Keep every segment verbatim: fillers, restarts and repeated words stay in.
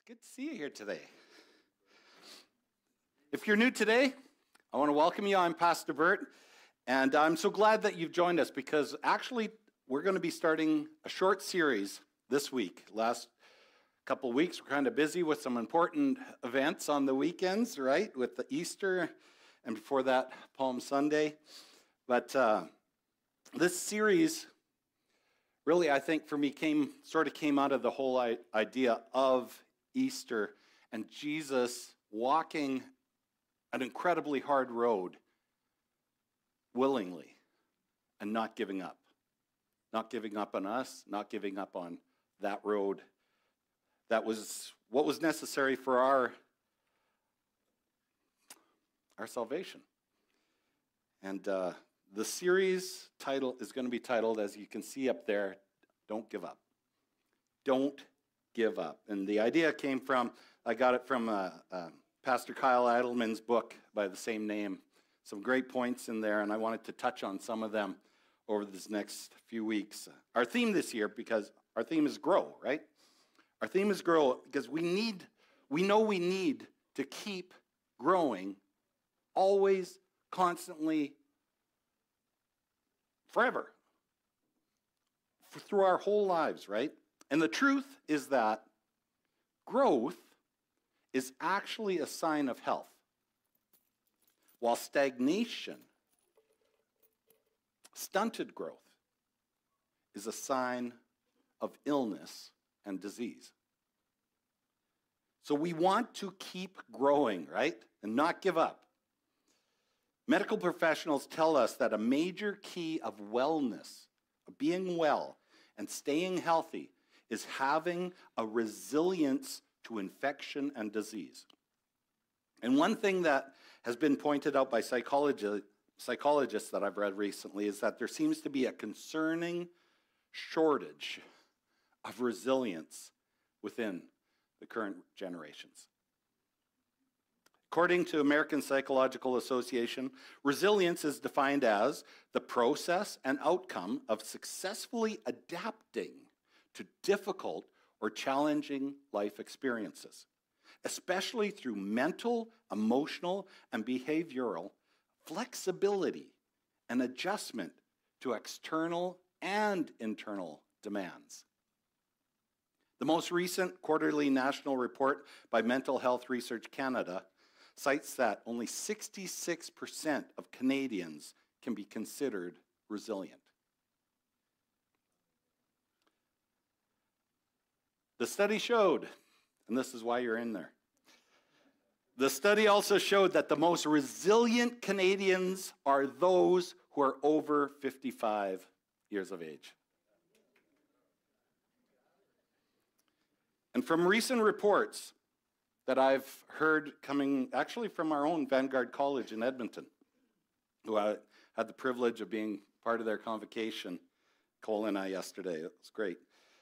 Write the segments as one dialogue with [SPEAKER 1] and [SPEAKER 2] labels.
[SPEAKER 1] Good to see you here today. If you're new today, I want to welcome you. I'm Pastor Bert, and I'm so glad that you've joined us because actually we're going to be starting a short series this week. Last couple of weeks, we're kind of busy with some important events on the weekends, right? With the Easter, and before that, Palm Sunday. But uh, this series, really, I think for me, came sort of came out of the whole idea of Easter and Jesus walking an incredibly hard road willingly and not giving up. Not giving up on us, not giving up on that road. That was what was necessary for our, our salvation. And uh, the series title is going to be titled, as you can see up there, Don't Give Up. Don't give up. And the idea came from, I got it from uh, uh, Pastor Kyle Edelman's book by the same name. Some great points in there, and I wanted to touch on some of them over this next few weeks. Our theme this year, because our theme is grow, right? Our theme is grow because we need, we know we need to keep growing always, constantly, forever. For, through our whole lives, right? And the truth is that growth is actually a sign of health, while stagnation, stunted growth, is a sign of illness and disease. So we want to keep growing, right? And not give up. Medical professionals tell us that a major key of wellness, of being well and staying healthy, is having a resilience to infection and disease. And one thing that has been pointed out by psychology, psychologists that I've read recently is that there seems to be a concerning shortage of resilience within the current generations. According to American Psychological Association, resilience is defined as the process and outcome of successfully adapting to difficult or challenging life experiences, especially through mental, emotional, and behavioral flexibility and adjustment to external and internal demands. The most recent quarterly national report by Mental Health Research Canada cites that only sixty-six percent of Canadians can be considered resilient. The study showed, and this is why you're in there, the study also showed that the most resilient Canadians are those who are over fifty-five years of age. And from recent reports that I've heard coming actually from our own Vanguard College in Edmonton, who I had the privilege of being part of their convocation, Cole and I, yesterday. It was great.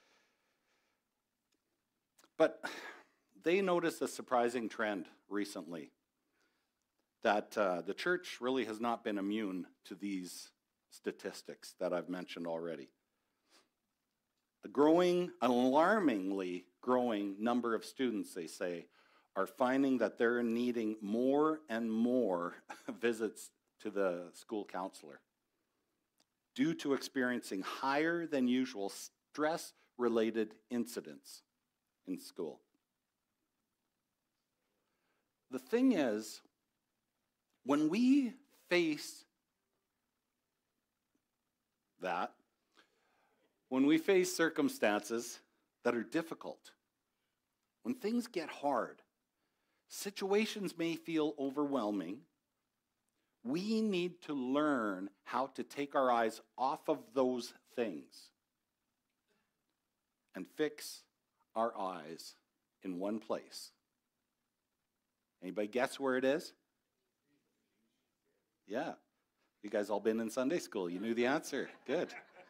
[SPEAKER 1] But they noticed a surprising trend recently that uh, the church really has not been immune to these statistics that I've mentioned already. A growing, an alarmingly growing number of students, they say, are finding that they're needing more and more visits to the school counselor due to experiencing higher than usual stress-related incidents in school. The thing is, when we face that, when we face circumstances that are difficult, when things get hard, situations may feel overwhelming, we need to learn how to take our eyes off of those things and fix our eyes in one place. Anybody guess where it is? Yeah. You guys all been in Sunday school. You knew the answer. Good.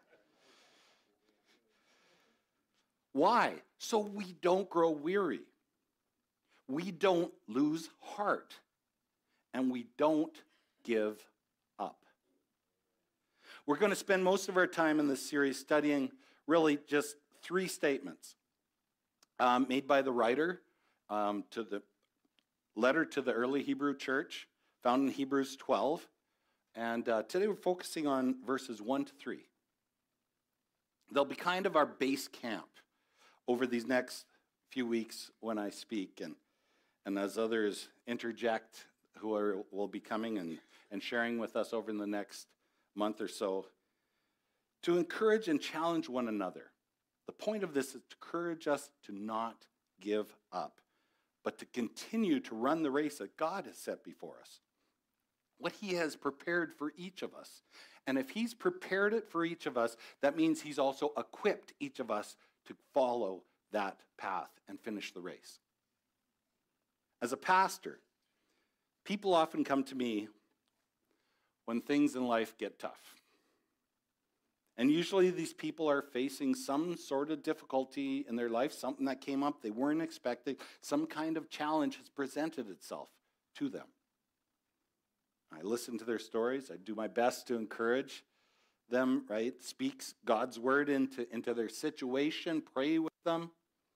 [SPEAKER 1] Why? So we don't grow weary. We don't lose heart. And we don't give up. We're going to spend most of our time in this series studying really just three statements um, made by the writer um, to the letter to the early Hebrew church, found in Hebrews twelve. And uh, today we're focusing on verses one to three. They'll be kind of our base camp over these next few weeks when I speak, and, and as others interject who are, will be coming and, and sharing with us over the next month or so, to encourage and challenge one another. The point of this is to encourage us to not give up, but to continue to run the race that God has set before us, what he has prepared for each of us. And if he's prepared it for each of us, that means he's also equipped each of us to follow that path and finish the race. As a pastor, people often come to me when things in life get tough. And usually these people are facing some sort of difficulty in their life, something that came up they weren't expecting, some kind of challenge has presented itself to them. I listen to their stories. I do my best to encourage them, right? Speaks God's word into, into their situation, pray with them.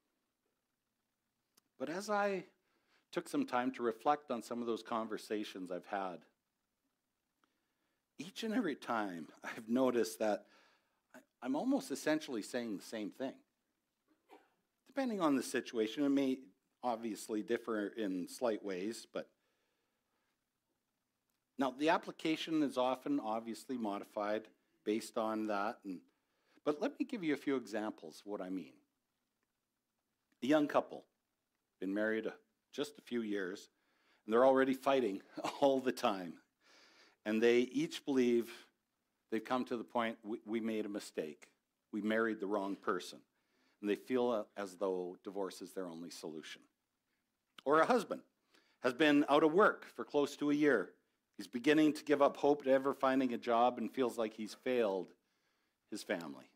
[SPEAKER 1] But as I took some time to reflect on some of those conversations I've had, each and every time I've noticed that I'm almost essentially saying the same thing. Depending on the situation, it may obviously differ in slight ways, but now, the application is often obviously modified based on that. And, but let me give you a few examples of what I mean. A young couple, been married a, just a few years, and they're already fighting all the time. And they each believe they've come to the point, we, we made a mistake. We married the wrong person. And they feel as though divorce is their only solution. Or a husband has been out of work for close to a year. He's beginning to give up hope to ever finding a job and feels like he's failed his family.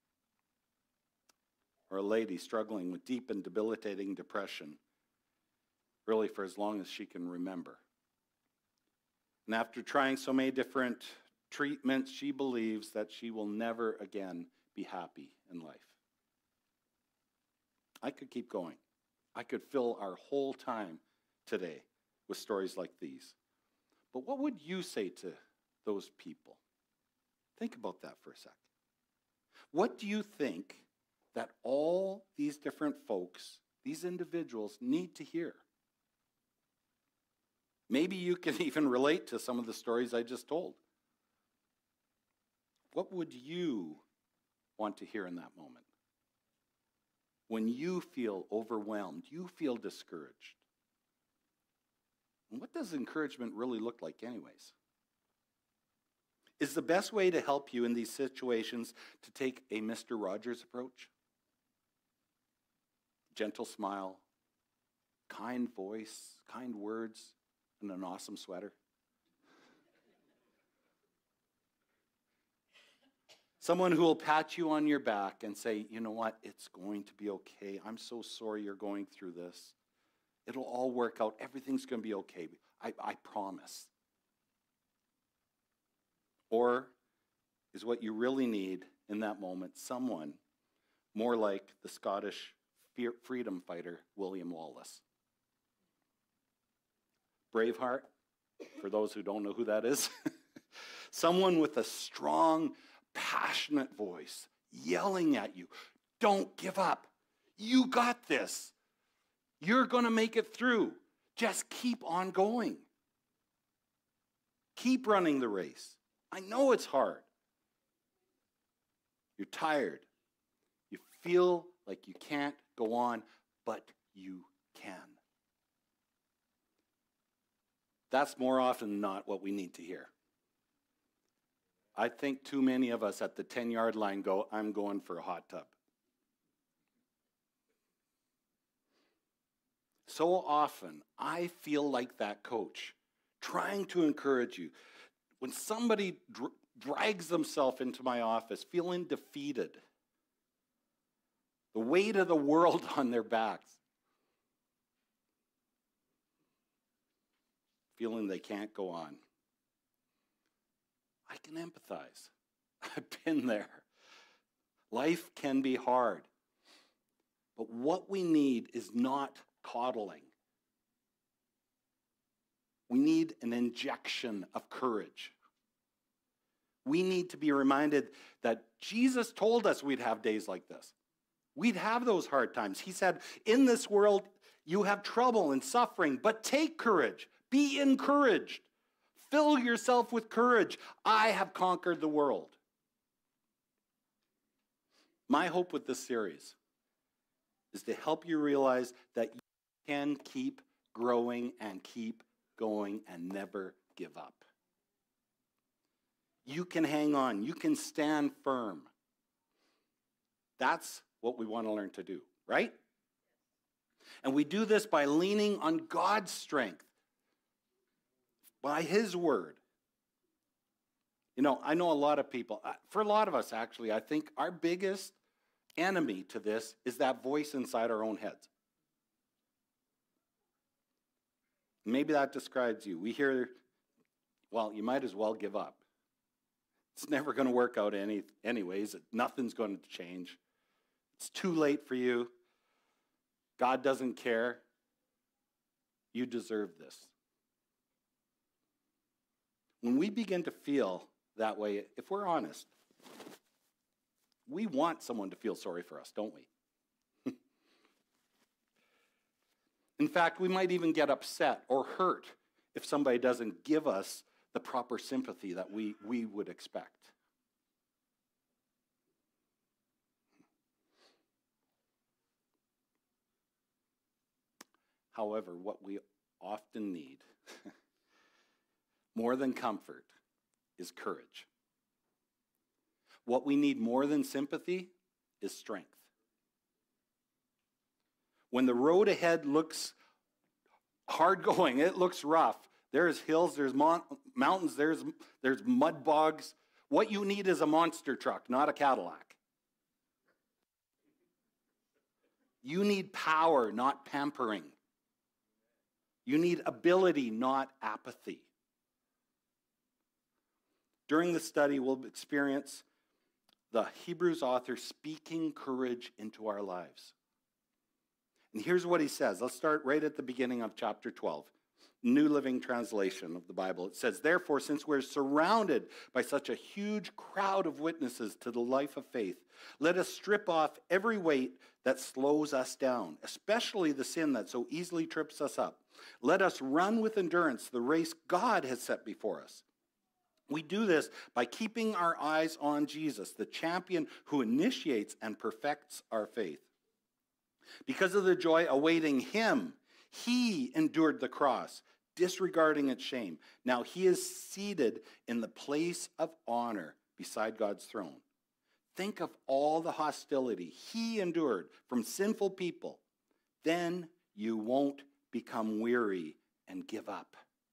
[SPEAKER 1] Or a lady struggling with deep and debilitating depression, really for as long as she can remember. And after trying so many different treatments, she believes that she will never again be happy in life. I could keep going. I could fill our whole time today with stories like these. But what would you say to those people? Think about that for a sec. What do you think that all these different folks, these individuals, need to hear? Maybe you can even relate to some of the stories I just told. What would you want to hear in that moment? When you feel overwhelmed, you feel discouraged. And what does encouragement really look like anyways? Is the best way to help you in these situations to take a Mister Rogers approach? Gentle smile, kind voice, kind words, and an awesome sweater? Someone who will pat you on your back and say, you know what, it's going to be okay. I'm so sorry you're going through this. It'll all work out. Everything's going to be okay. I, I promise. Or is what you really need in that moment someone more like the Scottish freedom fighter, William Wallace? Braveheart, for those who don't know who that is. Someone with a strong, passionate voice yelling at you, don't give up. You got this. You're going to make it through. Just keep on going. Keep running the race. I know it's hard. You're tired. You feel like you can't go on, but you can. That's more often than not what we need to hear. I think too many of us at the ten-yard line go, I'm going for a hot tub. So often, I feel like that coach, trying to encourage you. When somebody dr- drags themselves into my office, feeling defeated, the weight of the world on their backs, feeling they can't go on, I can empathize. I've been there. Life can be hard. But what we need is not coddling. We need an injection of courage. We need to be reminded that Jesus told us we'd have days like this. We'd have those hard times. He said, in this world, you have trouble and suffering, but take courage. Be encouraged. Fill yourself with courage. I have conquered the world. My hope with this series is to help you realize that you can keep growing and keep going and never give up. You can hang on. You can stand firm. That's what we want to learn to do, right? And we do this by leaning on God's strength, by His word. You know, I know a lot of people, for a lot of us actually, I think our biggest enemy to this is that voice inside our own heads. Maybe that describes you. We hear, well, you might as well give up. It's never going to work out any, anyways. Nothing's going to change. It's too late for you. God doesn't care. You deserve this. When we begin to feel that way, if we're honest, we want someone to feel sorry for us, don't we? In fact, we might even get upset or hurt if somebody doesn't give us the proper sympathy that we, we would expect. However, what we often need, more than comfort, is courage. What we need more than sympathy is strength. When the road ahead looks hard going, it looks rough. There's hills, there's mon- mountains, there's, there's mud bogs. What you need is a monster truck, not a Cadillac. You need power, not pampering. You need ability, not apathy. During the study, we'll experience the Hebrews author speaking courage into our lives. And here's what he says. Let's start right at the beginning of chapter twelve. New Living Translation of the Bible. It says, therefore, since we're surrounded by such a huge crowd of witnesses to the life of faith, let us strip off every weight that slows us down, especially the sin that so easily trips us up. Let us run with endurance the race God has set before us. We do this by keeping our eyes on Jesus, the champion who initiates and perfects our faith. Because of the joy awaiting him, he endured the cross, disregarding its shame. Now he is seated in the place of honor beside God's throne. Think of all the hostility he endured from sinful people. Then you won't become weary and give up.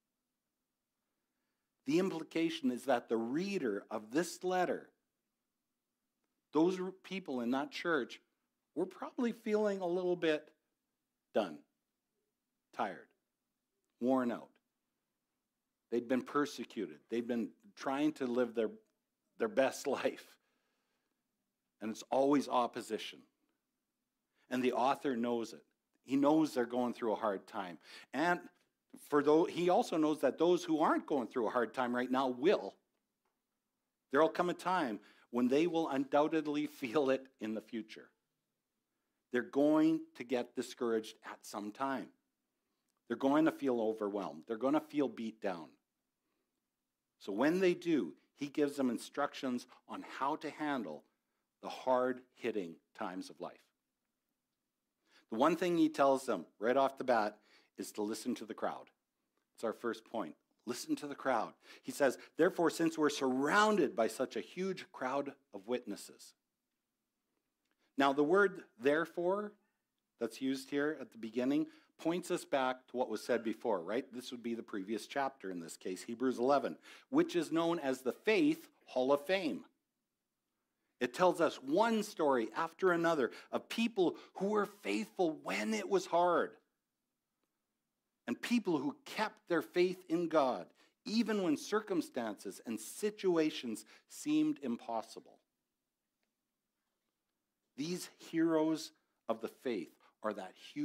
[SPEAKER 1] The implication is that the reader of this letter, those people in that church, were probably feeling a little bit done, tired, worn out. They'd been persecuted. They'd been trying to live their, their best life. And it's always opposition. And the author knows it. He knows they're going through a hard time. And for those, he also knows that those who aren't going through a hard time right now will. There will come a time when they will undoubtedly feel it in the future. They're going to get discouraged at some time. They're going to feel overwhelmed. They're going to feel beat down. So when they do, he gives them instructions on how to handle the hard-hitting times of life. The one thing he tells them right off the bat is to listen to the crowd. It's our first point. Listen to the crowd. He says, therefore, since we're surrounded by such a huge crowd of witnesses. Now, the word therefore that's used here at the beginning points us back to what was said before, right? This would be the previous chapter in this case, Hebrews eleven, which is known as the Faith Hall of Fame. It tells us one story after another of people who were faithful when it was hard. And people who kept their faith in God, even when circumstances and situations seemed impossible. These heroes of the faith are that huge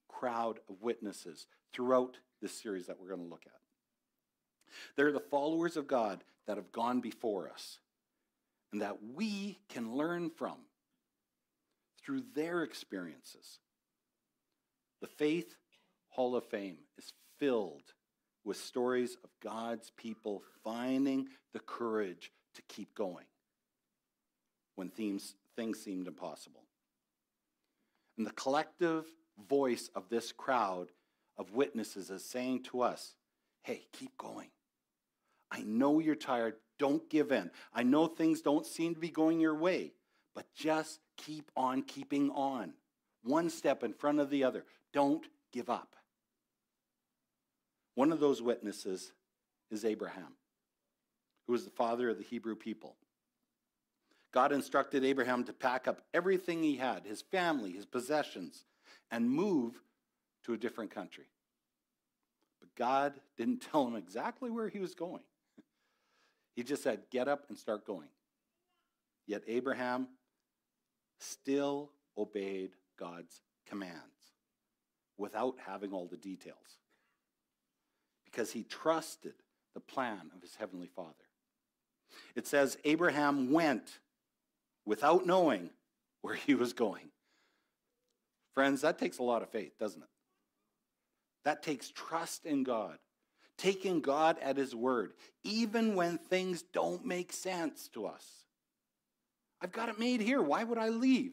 [SPEAKER 1] crowd of witnesses throughout this series that we're going to look at. They're the followers of God that have gone before us and that we can learn from through their experiences. The Faith Hall of Fame is filled with stories of God's people finding the courage to keep going when themes, things seemed impossible. And the collective voice of this crowd of witnesses is saying to us, hey, keep going. I know you're tired. Don't give in. I know things don't seem to be going your way, but just keep on keeping on. One step in front of the other. Don't give up. One of those witnesses is Abraham, who was the father of the Hebrew people. God instructed Abraham to pack up everything he had, his family, his possessions, and move to a different country. But God didn't tell him exactly where he was going. He just said, get up and start going. Yet Abraham still obeyed God's commands without having all the details, because he trusted the plan of his heavenly Father. It says Abraham went without knowing where he was going. Friends, that takes a lot of faith, doesn't it? That takes trust in God, taking God at his word, even when things don't make sense to us. I've got it made here. Why would I leave?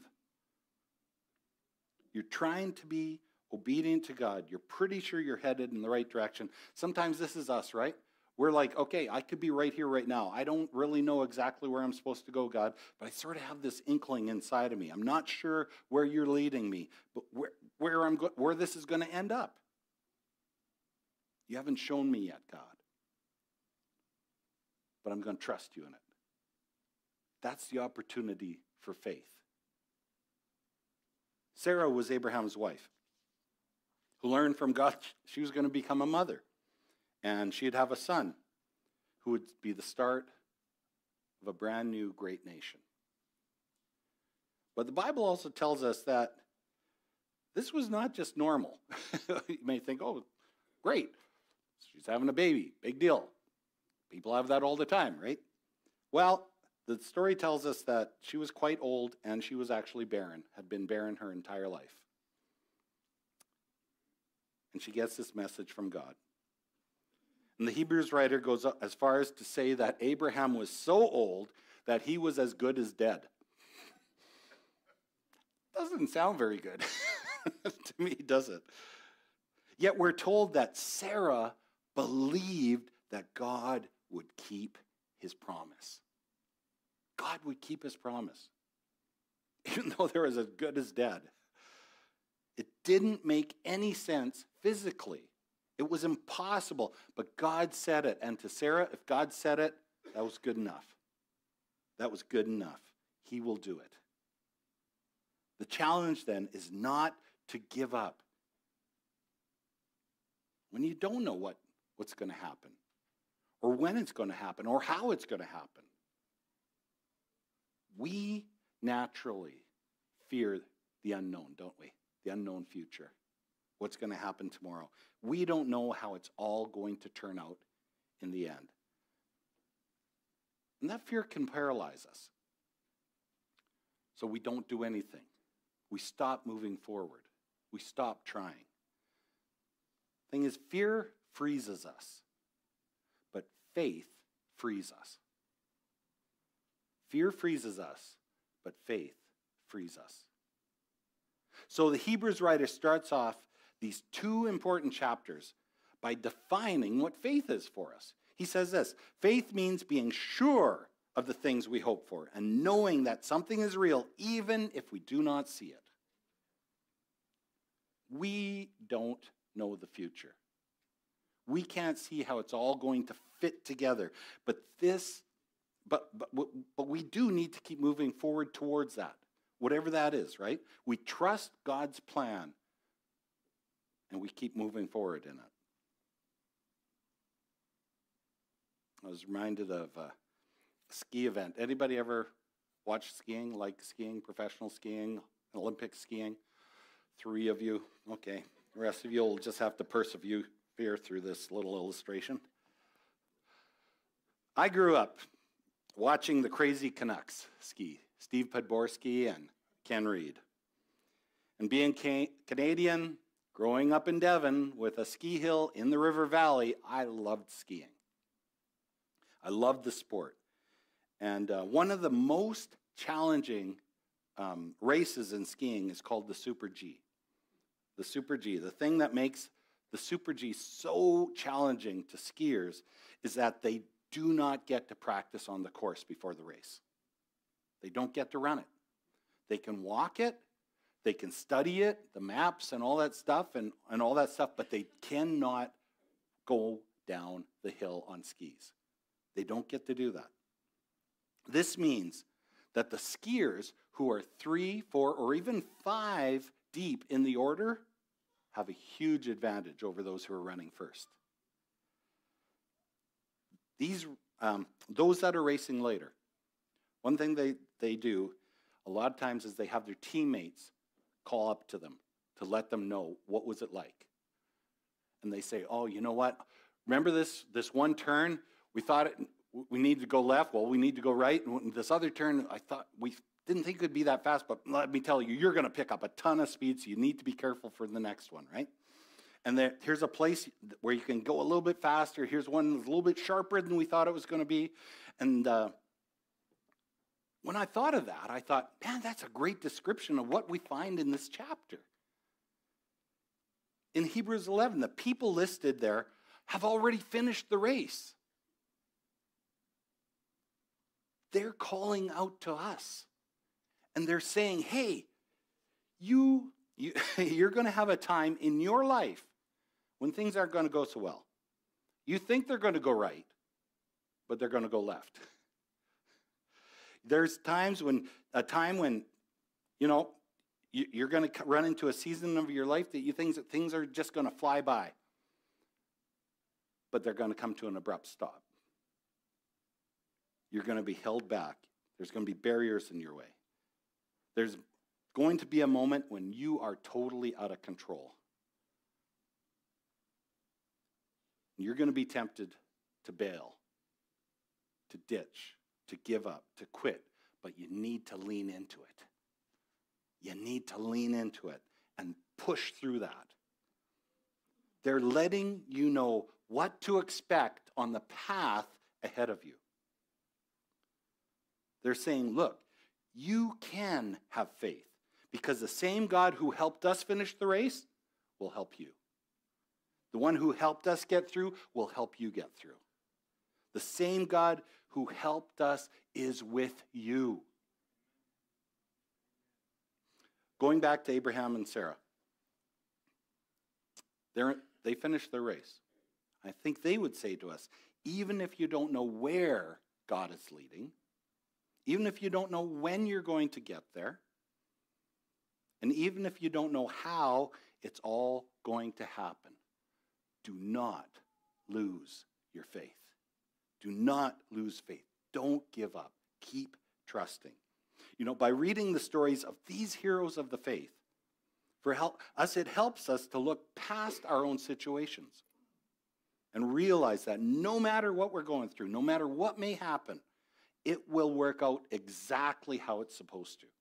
[SPEAKER 1] You're trying to be obedient to God. You're pretty sure you're headed in the right direction. Sometimes this is us, right? We're like, okay, I could be right here right now. I don't really know exactly where I'm supposed to go, God, but I sort of have this inkling inside of me. I'm not sure where you're leading me, but where, where, I'm go- where this is going to end up. You haven't shown me yet, God, but I'm going to trust you in it. That's the opportunity for faith. Sarah was Abraham's wife, who learned from God she was going to become a mother, and she'd have a son who would be the start of a brand new great nation. But the Bible also tells us that this was not just normal. You may think, oh, great, she's having a baby, big deal. People have that all the time, right? Well, the story tells us that she was quite old and she was actually barren, had been barren her entire life. And she gets this message from God. And the Hebrews writer goes as far as to say that Abraham was so old that he was as good as dead. Doesn't sound very good to me, does it? Yet we're told that Sarah believed that God would keep his promise. God would keep his promise, even though they were as good as dead. It didn't make any sense physically. It was impossible, but God said it. And to Sarah, if God said it, that was good enough. That was good enough. He will do it. The challenge then is not to give up when you don't know what, what's going to happen, or when it's going to happen, or how it's going to happen. We naturally fear the unknown, don't we? The unknown future. What's going to happen tomorrow? We don't know how it's all going to turn out in the end. And that fear can paralyze us. So we don't do anything. We stop moving forward. We stop trying. Thing is, fear freezes us, but faith frees us. Fear freezes us, but faith frees us. So the Hebrews writer starts off these two important chapters by defining what faith is for us. He says this: faith means being sure of the things we hope for and knowing that something is real even if we do not see it. We don't know the future. We can't see how it's all going to fit together. But this, but, but, but we do need to keep moving forward towards that, whatever that is, right? We trust God's plan and we keep moving forward in it. I was reminded of a ski event. Anybody ever watch skiing, like skiing, professional skiing, Olympic skiing? Three of you. Okay. The rest of you will just have to persevere through this little illustration. I grew up watching the Crazy Canucks ski, Steve Podborski and Ken Reid. And being ca- Canadian, growing up in Devon with a ski hill in the River Valley, I loved skiing. I loved the sport. And uh, one of the most challenging um, races in skiing is called the Super G. The Super G, the thing that makes the Super G so challenging to skiers is that they do not get to practice on the course before the race. They don't get to run it. They can walk it, they can study it, the maps and all that stuff and, and all that stuff, but they cannot go down the hill on skis. They don't get to do that. This means that the skiers who are three, four, or even five deep in the order have a huge advantage over those who are running first. These, um, those that are racing later, one thing they, they do a lot of times is they have their teammates call up to them to let them know what was it like. And they say, oh, you know what? Remember this, this one turn? We thought it, we needed to go left. Well, we need to go right. And this other turn, I thought we didn't think it would be that fast, but let me tell you, you're going to pick up a ton of speed, so you need to be careful for the next one, right? And there, here's a place where you can go a little bit faster. Here's one that's a little bit sharper than we thought it was going to be. And uh, when I thought of that, I thought, man, that's a great description of what we find in this chapter. In Hebrews eleven, the people listed there have already finished the race. They're calling out to us. And they're saying, hey, you, you, you're going to have a time in your life when things aren't going to go so well. You think they're going to go right, but they're going to go left. There's times when, a time when, you know, you, you're going to run into a season of your life that you think that things are just going to fly by, but they're going to come to an abrupt stop. You're going to be held back. There's going to be barriers in your way. There's going to be a moment when you are totally out of control. You're going to be tempted to bail, to ditch, to give up, to quit, but you need to lean into it. You need to lean into it and push through that. They're letting you know what to expect on the path ahead of you. They're saying, look, you can have faith because the same God who helped us finish the race will help you. The one who helped us get through will help you get through. The same God who helped us is with you. Going back to Abraham and Sarah, they're, they finished their race. I think they would say to us, even if you don't know where God is leading, even if you don't know when you're going to get there, and even if you don't know how it's all going to happen, do not lose your faith. Do not lose faith. Don't give up. Keep trusting. You know, by reading the stories of these heroes of the faith, for help, us, it helps us to look past our own situations and realize that no matter what we're going through, no matter what may happen, it will work out exactly how it's supposed to.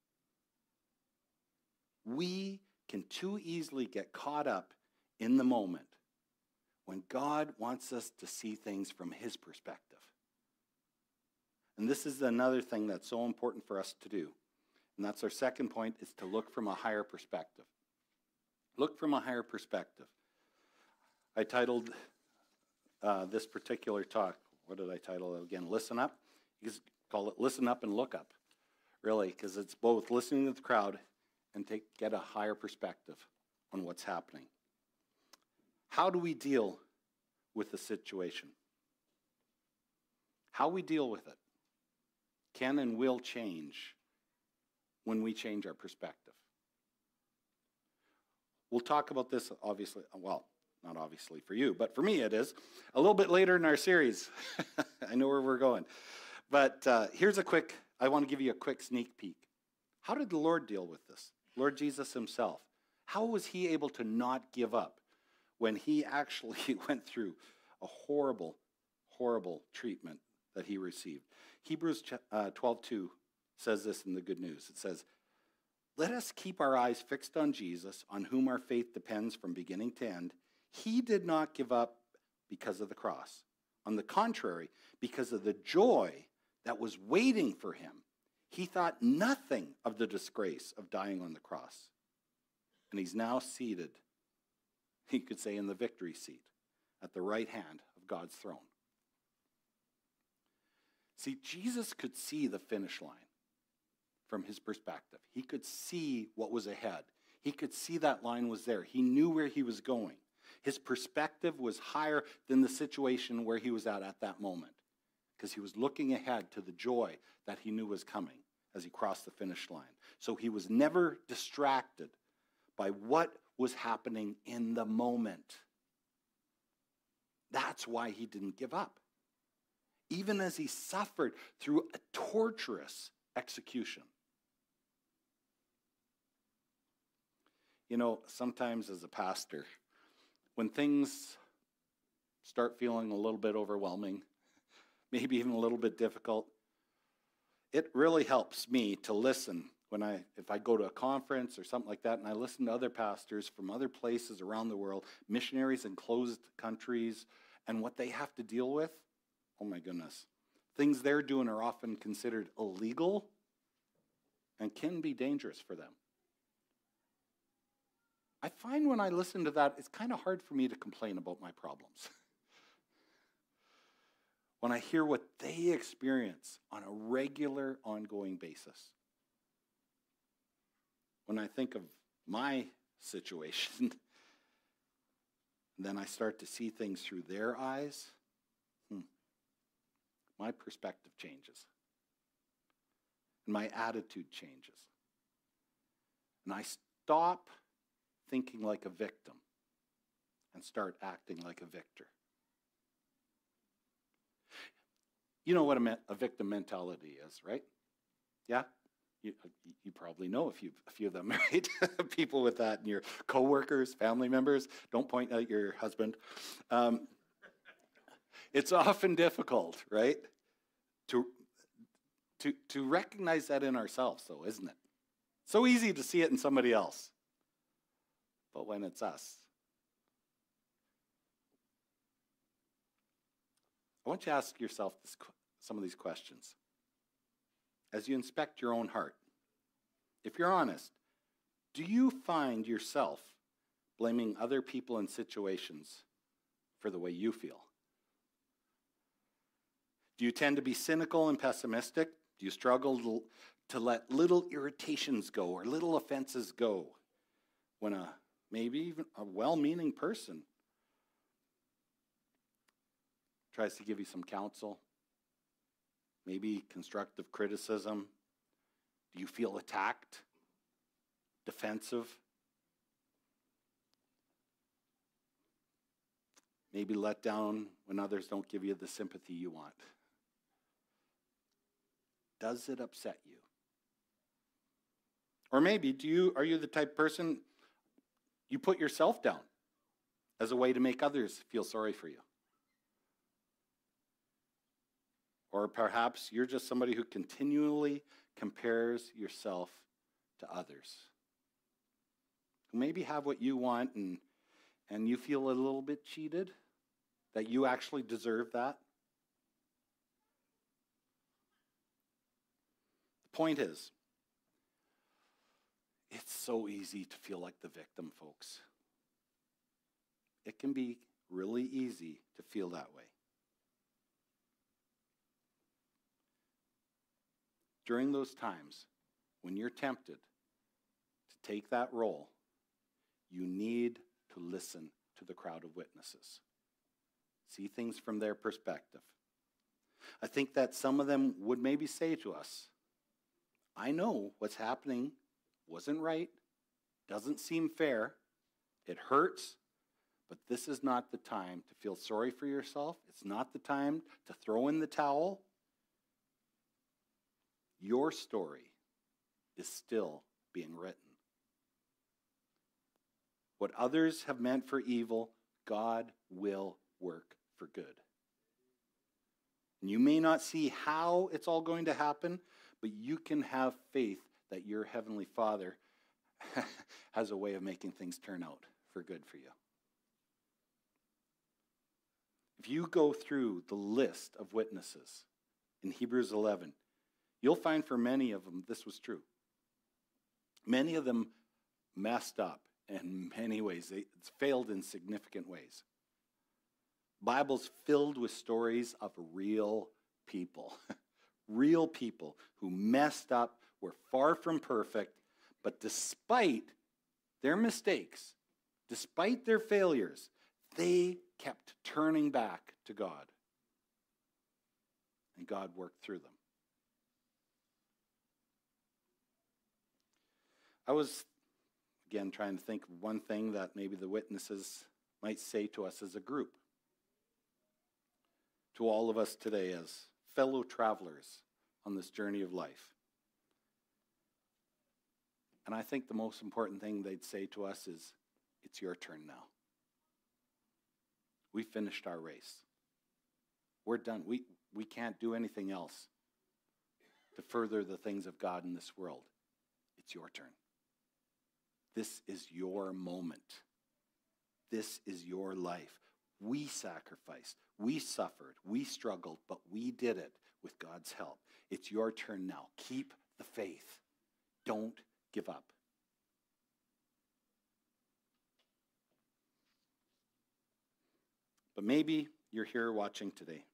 [SPEAKER 1] We can too easily get caught up in the moment when God wants us to see things from his perspective. And this is another thing that's so important for us to do. And that's our second point, is to look from a higher perspective. Look from a higher perspective. I titled uh, this particular talk, what did I title it again? Listen Up. You can call it Listen Up and Look Up, really, because it's both listening to the crowd and take, get a higher perspective on what's happening. How do we deal with the situation? How we deal with it can and will change when we change our perspective. We'll talk about this, obviously, well, not obviously for you, but for me it is, a little bit later in our series. I know where we're going. But uh, here's a quick, I want to give you a quick sneak peek. How did the Lord deal with this? Lord Jesus himself. How was he able to not give up when he actually went through a horrible, horrible treatment that he received? Hebrews uh, twelve two says this in the Good News. It says, "Let us keep our eyes fixed on Jesus, on whom our faith depends from beginning to end. He did not give up because of the cross. On the contrary, because of the joy that was waiting for him, he thought nothing of the disgrace of dying on the cross." And he's now seated, he could say, in the victory seat at the right hand of God's throne. See, Jesus could see the finish line from his perspective. He could see what was ahead. He could see that line was there. He knew where he was going. His perspective was higher than the situation where he was at at that moment, because he was looking ahead to the joy that he knew was coming as he crossed the finish line. So he was never distracted by what was happening in the moment. That's why he didn't give up, even as he suffered through a torturous execution. You know, sometimes as a pastor, when things start feeling a little bit overwhelming, maybe even a little bit difficult, it really helps me to listen when I, if I go to a conference or something like that, and I listen to other pastors from other places around the world, missionaries in closed countries, and what they have to deal with. Oh my goodness. Things they're doing are often considered illegal and can be dangerous for them. I find when I listen to that, it's kind of hard for me to complain about my problems. When I hear what they experience on a regular, ongoing basis. When I think of my situation, then I start to see things through their eyes, hmm, my perspective changes. And my attitude changes. And I stop thinking like a victim and start acting like a victor. You know what a, a victim mentality is, right? Yeah? You, you probably know a few, a few of them, right? People with that, and your coworkers, family members. Don't point at your husband. Um, it's often difficult, right? To, to, to recognize that in ourselves, though, isn't it? So easy to see it in somebody else. But when it's us, I want you to ask yourself this, some of these questions. As you inspect your own heart, if you're honest, do you find yourself blaming other people and situations for the way you feel? Do you tend to be cynical and pessimistic? Do you struggle to, to let little irritations go or little offenses go when a maybe even a well-meaning person tries to give you some counsel? Maybe constructive criticism? Do you feel attacked? Defensive? Maybe let down when others don't give you the sympathy you want? Does it upset you? Or maybe do you are you the type of person you put yourself down as a way to make others feel sorry for you? Or perhaps you're just somebody who continually compares yourself to others, who maybe have what you want and, and you feel a little bit cheated, that you actually deserve that. The point is, it's so easy to feel like the victim, folks. It can be really easy to feel that way. During those times when you're tempted to take that role, you need to listen to the crowd of witnesses. See things from their perspective. I think that some of them would maybe say to us, I know what's happening wasn't right, doesn't seem fair, it hurts, but this is not the time to feel sorry for yourself. It's not the time to throw in the towel. Your story is still being written. What others have meant for evil, God will work for good. And you may not see how it's all going to happen, but you can have faith that your Heavenly Father has a way of making things turn out for good for you. If you go through the list of witnesses in Hebrews eleven, you'll find for many of them this was true. Many of them messed up in many ways. They failed in significant ways. Bible's filled with stories of real people. Real people who messed up, were far from perfect, but despite their mistakes, despite their failures, they kept turning back to God. And God worked through them. I was, again, trying to think of one thing that maybe the witnesses might say to us as a group. To all of us today as fellow travelers on this journey of life. And I think the most important thing they'd say to us is, it's your turn now. We finished our race. We're done. We, we can't do anything else to further the things of God in this world. It's your turn. This is your moment. This is your life. We sacrificed. We suffered. We struggled, but we did it with God's help. It's your turn now. Keep the faith. Don't give up. But maybe you're here watching today,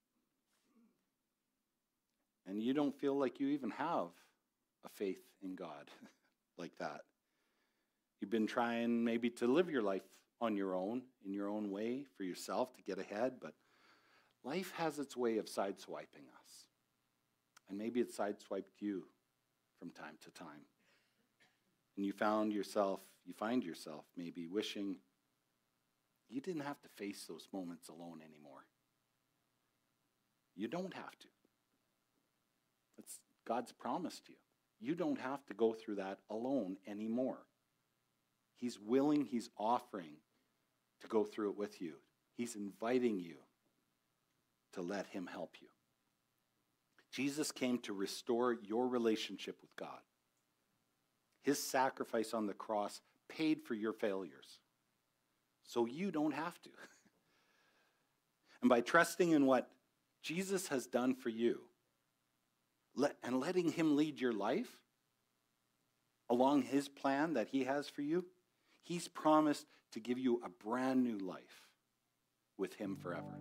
[SPEAKER 1] and you don't feel like you even have a faith in God like that. You've been trying maybe to live your life on your own, in your own way, for yourself to get ahead, but life has its way of sideswiping us. And maybe it sideswiped you from time to time. And you found yourself, you find yourself maybe wishing you didn't have to face those moments alone anymore. You don't have to. That's God's promise to you. You don't have to go through that alone anymore. He's willing, he's offering to go through it with you. He's inviting you to let him help you. Jesus came to restore your relationship with God. His sacrifice on the cross paid for your failures, so you don't have to. And by trusting in what Jesus has done for you, let, and letting him lead your life along his plan that he has for you, he's promised to give you a brand new life with him forever.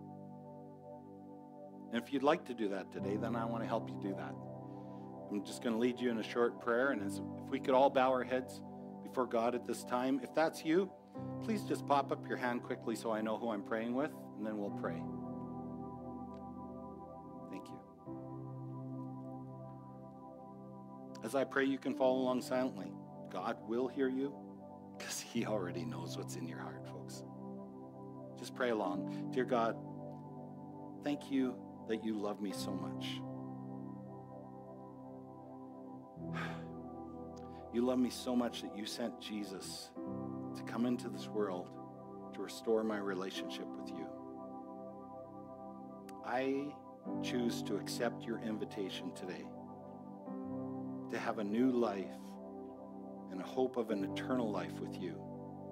[SPEAKER 1] And if you'd like to do that today, then I want to help you do that. I'm just going to lead you in a short prayer, and as, if we could all bow our heads before God at this time. If that's you, please just pop up your hand quickly so I know who I'm praying with, and then we'll pray. Thank you. As I pray, you can follow along silently. God will hear you because he already knows what's in your heart, folks. Just pray along. Dear God, thank you that you love me so much. You love me so much that you sent Jesus to come into this world to restore my relationship with you. I choose to accept your invitation today to have a new life and a hope of an eternal life with you.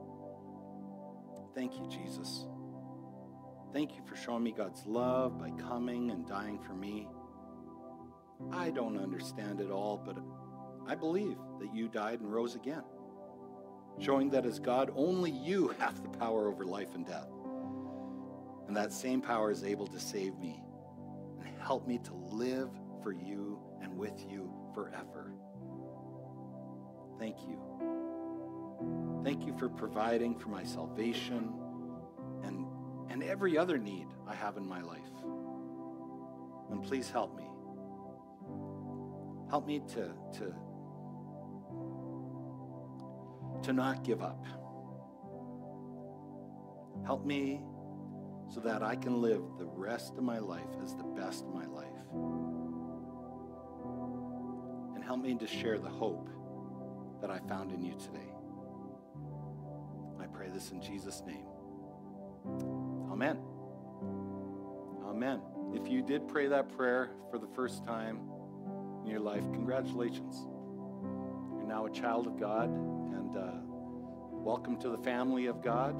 [SPEAKER 1] Thank you, Jesus. Thank you for showing me God's love by coming and dying for me. I don't understand it all, but I believe that you died and rose again, showing that as God, only you have the power over life and death. And that same power is able to save me and help me to live for you and with you forever. Thank you. Thank you for providing for my salvation and, and every other need I have in my life. And please help me. Help me to, to, to not give up. Help me so that I can live the rest of my life as the best of my life. And help me to share the hope that I found in you today. pray this in Jesus' name. Amen. Amen. If you did pray that prayer for the first time in your life, congratulations. You're now a child of God, and uh, welcome to the family of God.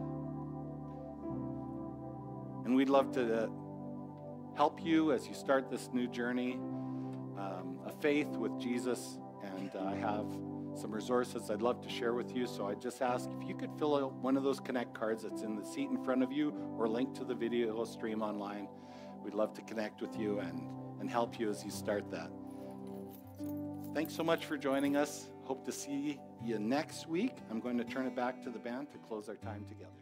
[SPEAKER 1] And we'd love to uh, help you as you start this new journey um, of faith with Jesus. And uh, I have some resources I'd love to share with you. So I just ask if you could fill out one of those Connect cards that's in the seat in front of you or link to the video stream online. We'd love to connect with you and, and help you as you start that. So thanks so much for joining us. Hope to see you next week. I'm going to turn it back to the band to close our time together.